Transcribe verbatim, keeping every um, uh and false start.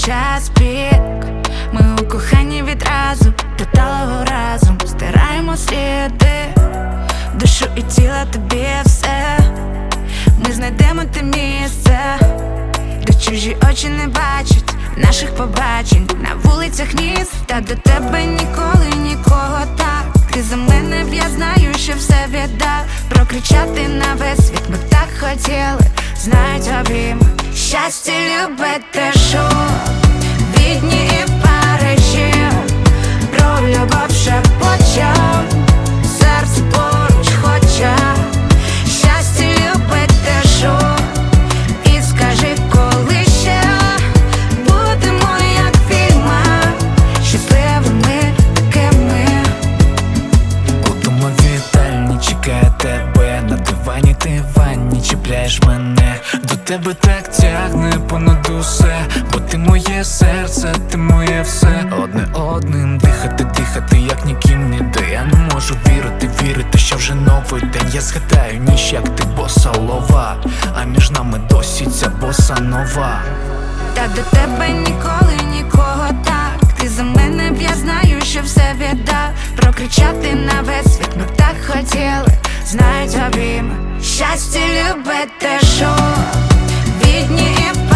час пік. Ми у коханні відразу до талого разом стираємо сліди, душу і тіло тобі все. Ми знайдемо те місце, де чужі очі не бачать наших побачень на вулицях міст. Та до тебе ніколи нікого так. Ти за мене б, я знаю, що все віддав. Прокричати на весь світ ми так хотіли. Знають обійми щастя, любити шум. Відні і в Парижі про любов шепочем, серце поруч хоче. Щастя, любити шум. І скажи, коли ще будемо як в фільмах, щасливими такими. У домовій вітальні чекає тебе, на дивані ти в ванні чіпляєш мене. До тебе так тягне понад усе, бо ти моє серце, ти моє все. Одне одним дихати, дихати, як ніким ніде. Я не можу вірити, вірити, що вже новий день. Я згадаю ніч, як ти босалова, а між нами досі ця боса нова. Та до тебе ніколи нікого так. Ти за мене б, я знаю, що все віддав. Прокричати на весь світ ми так хотіли. Знають обійми щастя, любити шум. Відні і в